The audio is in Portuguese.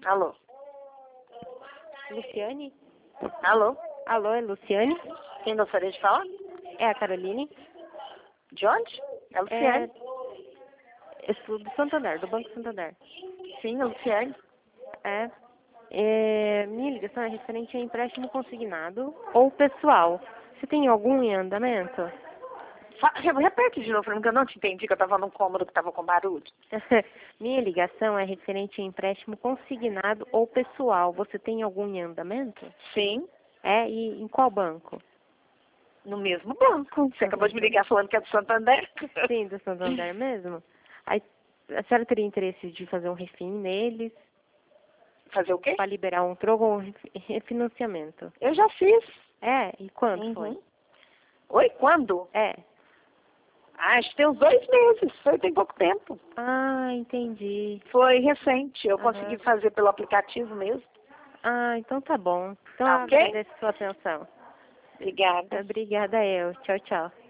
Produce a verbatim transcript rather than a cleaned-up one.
Alô? Luciane? Alô? Alô, é Luciane? Quem gostaria de falar? É a Caroline? De onde? É a Luciane. É, eu sou do Santander, do Banco Santander. Sim, a Luciane. É, é, minha ligação é referente a empréstimo consignado ou pessoal. Você tem algum em andamento? Fa- re- Repete de novo, porque eu não te entendi, que eu estava num cômodo que estava com barulho. Minha ligação é referente a empréstimo consignado ou pessoal. Você tem algum em andamento? Sim, É, e em qual banco? no mesmo banco. Você acabou de me ligar falando que é do Santander. Sim, do Santander mesmo? Aí, a senhora teria interesse de fazer um refim neles, Fazer o quê? para liberar um troco ou um refi- refinanciamento? Eu já fiz. É, e quando foi? Uhum. Oi, quando? É. Ah, acho que tem uns dois meses. Foi tem pouco tempo. Ah, entendi. Foi recente. Eu Aham. consegui fazer pelo aplicativo mesmo. Ah, então tá bom. Então Tá eu ok? agradeço a sua atenção. Obrigada. Obrigada eu. Tchau, tchau.